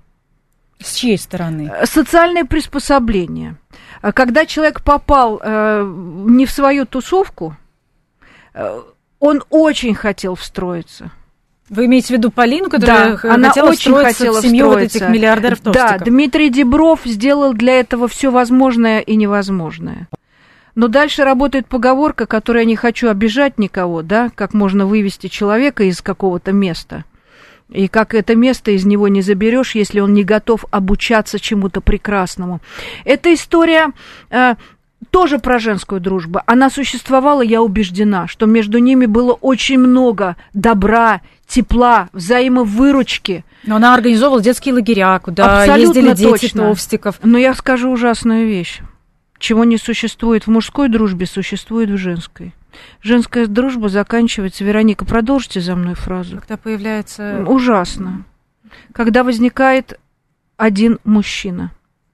С чьей стороны? Социальное приспособление. Когда человек попал э, не в свою тусовку, э, он очень хотел встроиться. Вы имеете в виду Полину, которая да, она хотела очень хотела в семью встроиться. Вот этих миллиардеров-товстиков? Да, Дмитрий Дибров сделал для этого все возможное и невозможное. Но дальше работает поговорка, которая не хочу обижать никого, да, как можно вывести человека из какого-то места. И как это место из него не заберешь, если он не готов обучаться чему-то прекрасному. Эта история э, тоже про женскую дружбу. Она существовала, я убеждена, что между ними было очень много добра, тепла, взаимовыручки. Но она организовывала детские лагеря, куда абсолютно ездили дети точно. Товстиков. Но я скажу ужасную вещь. Чего не существует в мужской дружбе, существует в женской. Женская дружба заканчивается... Вероника, продолжите за мной фразу. Когда появляется... Ужасно. Когда возникает один мужчина.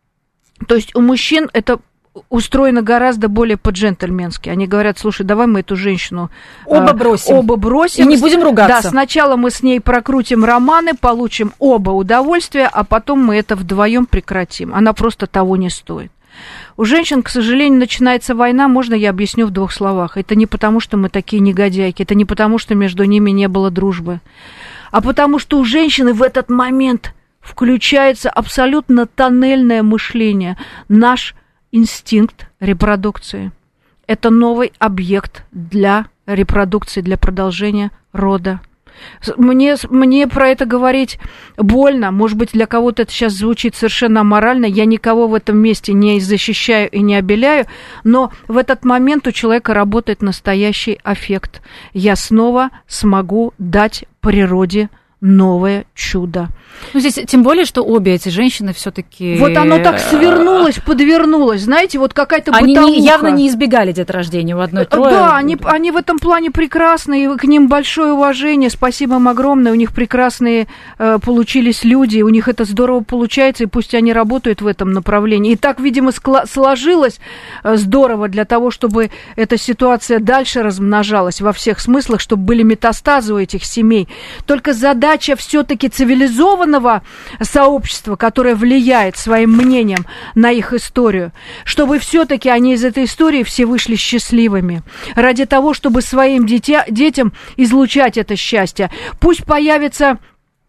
То есть у мужчин это устроено гораздо более по-джентльменски. Они говорят, слушай, давай мы эту женщину... Оба бросим. Оба бросим. И не будем ругаться. Да, сначала мы с ней прокрутим романы, получим оба удовольствия, а потом мы это вдвоем прекратим. Она просто того не стоит. У женщин, к сожалению, начинается война, можно я объясню в двух словах. Это не потому, что мы такие негодяйки, это не потому, что между ними не было дружбы, а потому что у женщины в этот момент включается абсолютно тоннельное мышление. Наш инстинкт репродукции – это новый объект для репродукции, для продолжения рода. Мне, мне про это говорить больно, может быть, для кого-то это сейчас звучит совершенно аморально, я никого в этом месте не защищаю и не обеляю, но в этот момент у человека работает настоящий аффект. Я снова смогу дать природе новое чудо. Ну, здесь тем более, что обе эти женщины все-таки... Вот оно так свернулось, подвернулось, знаете, вот какая-то они бытовуха. Они явно не избегали деторождения у одной трое. Да, они, они в этом плане прекрасные, и к ним большое уважение, спасибо им огромное, у них прекрасные э, получились люди, у них это здорово получается, и пусть они работают в этом направлении. И так, видимо, скла- сложилось э, здорово для того, чтобы эта ситуация дальше размножалась во всех смыслах, чтобы были метастазы у этих семей. Только задача все-таки цивилизованного сообщества, которое влияет своим мнением на их историю, чтобы все-таки они из этой истории все вышли счастливыми, ради того, чтобы своим дитя, детям излучать это счастье. Пусть появится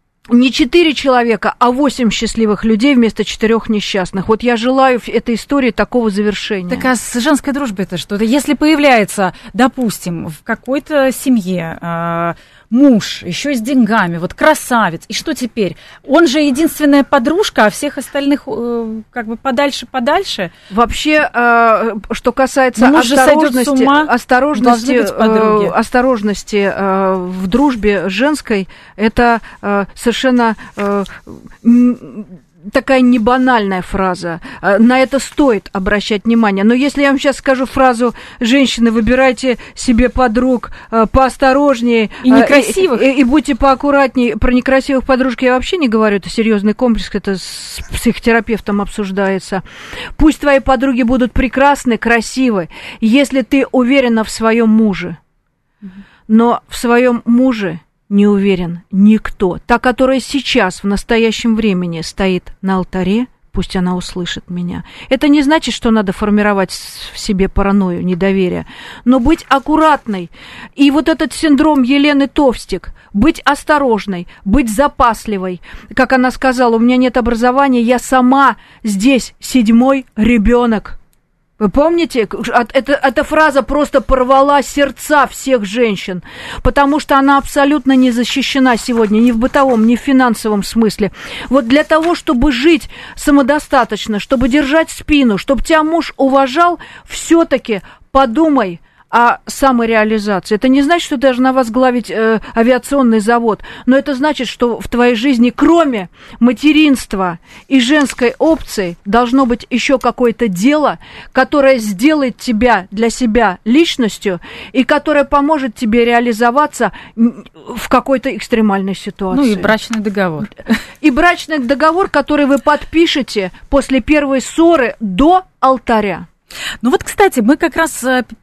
не четыре человека, а восемь счастливых людей вместо четырех несчастных. Вот я желаю этой истории такого завершения. Так а с женской дружбой это что-то? Если появляется, допустим, в какой-то семье э, муж, еще и с деньгами, вот красавец, и что теперь? Он же единственная подружка, а всех остальных э, как бы подальше-подальше? Вообще, э, что касается муж осторожности, ума, осторожности, э, осторожности э, в дружбе женской, это э, совершенно э, такая небанальная фраза. На это стоит обращать внимание. Но если я вам сейчас скажу фразу: женщины, выбирайте себе подруг поосторожнее и некрасивых, и, и, и будьте поаккуратнее. Про некрасивых подружек я вообще не говорю, это серьезный комплекс, это с психотерапевтом обсуждается. Пусть твои подруги будут прекрасны, красивы, если ты уверена в своем муже. Но в своем муже не уверен никто. Та, которая сейчас, в настоящем времени, стоит на алтаре, пусть она услышит меня. Это не значит, что надо формировать в себе паранойю, недоверие, но быть аккуратной. И вот этот синдром Елены Товстик, быть осторожной, быть запасливой. Как она сказала, у меня нет образования, я сама здесь седьмой ребенок. Вы помните, эта, эта фраза просто порвала сердца всех женщин, потому что она абсолютно не защищена сегодня ни в бытовом, ни в финансовом смысле. Вот для того, чтобы жить самодостаточно, чтобы держать спину, чтобы тебя муж уважал, все-таки подумай о самореализации. Это не значит, что ты должна возглавить э, авиационный завод, но это значит, что в твоей жизни, кроме материнства и женской опции, должно быть еще какое-то дело, которое сделает тебя для себя личностью и которое поможет тебе реализоваться в какой-то экстремальной ситуации. Ну и брачный договор. И брачный договор, который вы подпишете после первой ссоры до алтаря. Ну вот, кстати, мы как раз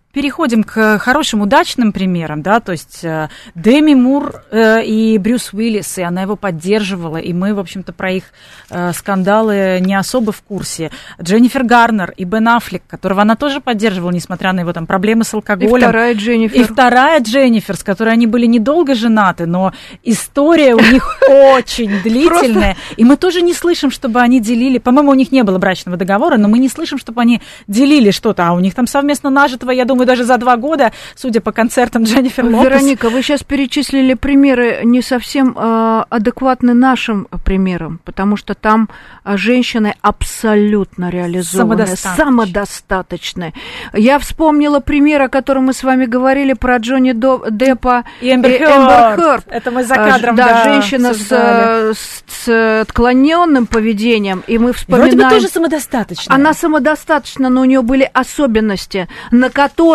переходим к хорошим, удачным примерам, да, то есть э, Деми Мур э, и Брюс Уиллис, и она его поддерживала, и мы, в общем-то, про их э, скандалы не особо в курсе. Дженнифер Гарнер и Бен Аффлек, которого она тоже поддерживала, несмотря на его там проблемы с алкоголем. И вторая Дженнифер. И вторая Дженнифер, с которой они были недолго женаты, но история у них очень длительная, и мы тоже не слышим, чтобы они делили, по-моему, у них не было брачного договора, но мы не слышим, чтобы они делили что-то, а у них там совместно нажитого, я думаю, даже за два года, судя по концертам Дженнифер Лопес. Вероника, вы сейчас перечислили примеры не совсем э, адекватны нашим примерам, потому что там женщины абсолютно реализованные, самодостаточные. Я вспомнила пример, о котором мы с вами говорили, про Джонни До, Деппа и Эмбер Хёрд. Это мы за кадром, да, да, женщина с, с, с отклоненным поведением, и мы вспоминаем... Вроде бы тоже самодостаточная. Она самодостаточна, но у нее были особенности, на которые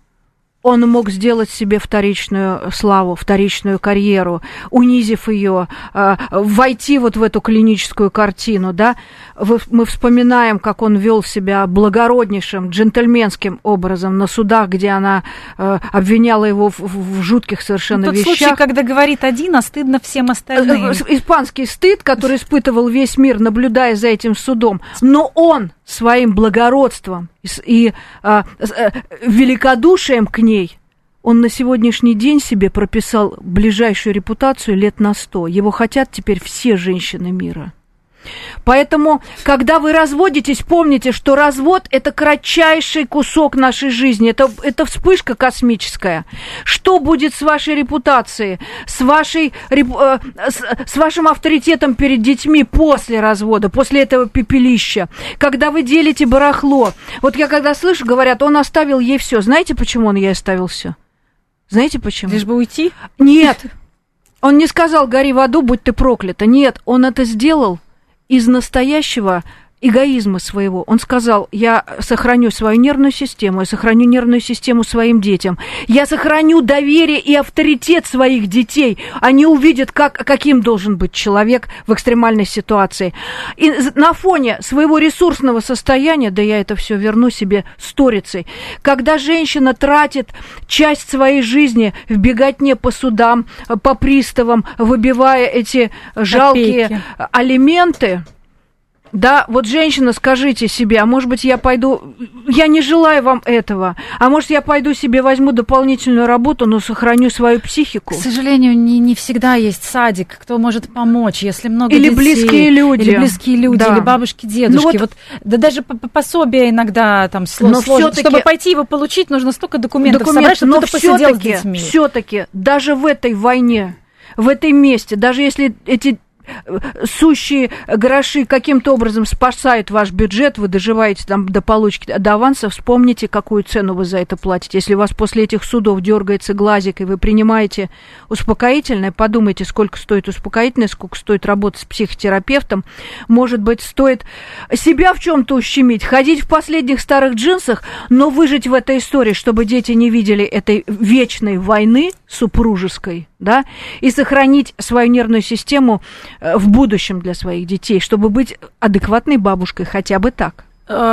он мог сделать себе вторичную славу, вторичную карьеру, унизив ее, войти вот в эту клиническую картину, да. Мы вспоминаем, как он вел себя благороднейшим, джентльменским образом на судах, где она обвиняла его в, в жутких совершенно тот вещах. Тот случай, когда говорит один, а стыдно всем остальным. Испанский стыд, который испытывал весь мир, наблюдая за этим судом. Но он своим благородством и а, а, великодушием к ней, он на сегодняшний день себе прописал ближайшую репутацию лет на сто. Его хотят теперь все женщины мира. Поэтому, когда вы разводитесь, помните, что развод – это кратчайший кусок нашей жизни, это, это вспышка космическая. Что будет с вашей репутацией, с, вашей, э, с, с вашим авторитетом перед детьми после развода, после этого пепелища, когда вы делите барахло? Вот я когда слышу, говорят, он оставил ей все. Знаете, почему он ей оставил все? Знаете, почему? Лишь бы уйти? Нет. Он не сказал, гори в аду, будь ты проклята. Нет, он это сделал из настоящего эгоизма своего. Он сказал, я сохраню свою нервную систему, я сохраню нервную систему своим детям, я сохраню доверие и авторитет своих детей. Они увидят, как, каким должен быть человек в экстремальной ситуации. И на фоне своего ресурсного состояния, да я это все верну себе сторицей, когда женщина тратит часть своей жизни в беготне по судам, по приставам, выбивая эти жалкие Копейки. алименты. Да, вот женщина, скажите себе, а может быть я пойду, я не желаю вам этого, а может я пойду себе возьму дополнительную работу, но сохраню свою психику. К сожалению, не, не всегда есть садик, кто может помочь, если много или детей. Близкие люди. Или близкие люди, да. или бабушки, дедушки. Ну вот, вот, да даже пособие иногда там сложно. Чтобы пойти его получить, нужно столько документов документ, собрать, чтобы кто-то посидел с детьми. Все-таки даже в этой войне, в этой месте, даже если эти сущие гроши каким-то образом спасают ваш бюджет, вы доживаете там до получки, до аванса, вспомните, какую цену вы за это платите. Если у вас после этих судов дергается глазик, и вы принимаете успокоительное, подумайте, сколько стоит успокоительное, сколько стоит работа с психотерапевтом. Может быть, стоит себя в чем-то ущемить, ходить в последних старых джинсах, но выжить в этой истории, чтобы дети не видели этой вечной войны супружеской, да, и сохранить свою нервную систему в будущем для своих детей, чтобы быть адекватной бабушкой, хотя бы так.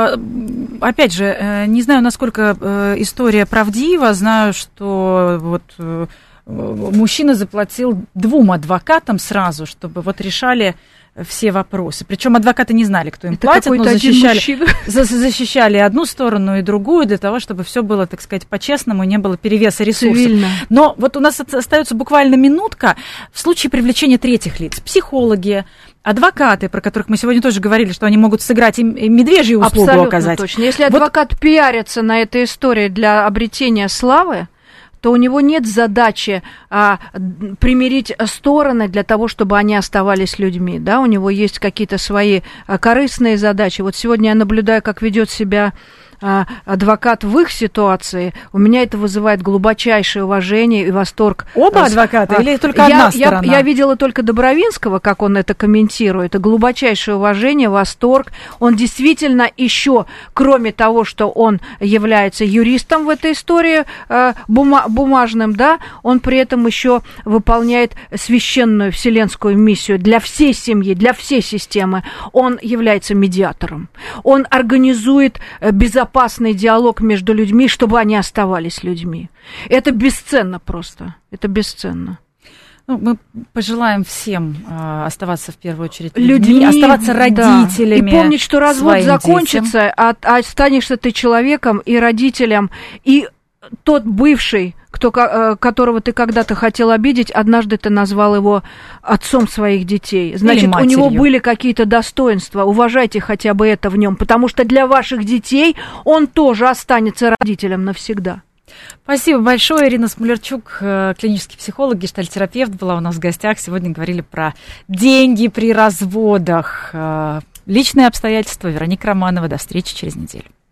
Опять же, не знаю, насколько история правдива, знаю, что вот мужчина заплатил двум адвокатам сразу, чтобы вот решали все вопросы. Причем адвокаты не знали, кто им Это платит, но защищали, защищали одну сторону и другую для того, чтобы все было, так сказать, по-честному, не было перевеса ресурсов. Цивильно. Но вот у нас остается буквально минутка. В случае привлечения третьих лиц, психологи, адвокаты, про которых мы сегодня тоже говорили, что они могут сыграть и медвежью услугу Абсолютно оказать. Точно. Если адвокат вот пиарится на этой истории для обретения славы, то у него нет задачи а, примирить стороны для того, чтобы они оставались людьми, да, у него есть какие-то свои а, корыстные задачи. Вот сегодня я наблюдаю, как ведет себя а, адвокат в их ситуации, у меня это вызывает глубочайшее уважение и восторг. Оба адвоката а, или только я, одна я, сторона? Я видела только Добровинского, как он это комментирует, это глубочайшее уважение, восторг. Он действительно еще, кроме того, что он является юристом в этой истории, а, бума, бумажным, да, он при этом еще выполняет священную вселенскую миссию для всей семьи, для всей системы. Он является медиатором. Он организует безопасность безопасный диалог между людьми, чтобы они оставались людьми. Это бесценно просто. Это бесценно. Ну, мы пожелаем всем э, оставаться в первую очередь людьми, людьми оставаться родителями. Да. И помнить, что развод закончится, а, а останешься ты человеком и родителем, и тот бывший, кто, которого ты когда-то хотел обидеть, однажды ты назвал его отцом своих детей. Значит, у него были какие-то достоинства. Уважайте хотя бы это в нем, потому что для ваших детей он тоже останется родителем навсегда. Спасибо большое. Ирина Смолерчук, клинический психолог, гештальтерапевт, была у нас в гостях. Сегодня говорили про деньги при разводах. Личные обстоятельства. Вероника Романова. До встречи через неделю.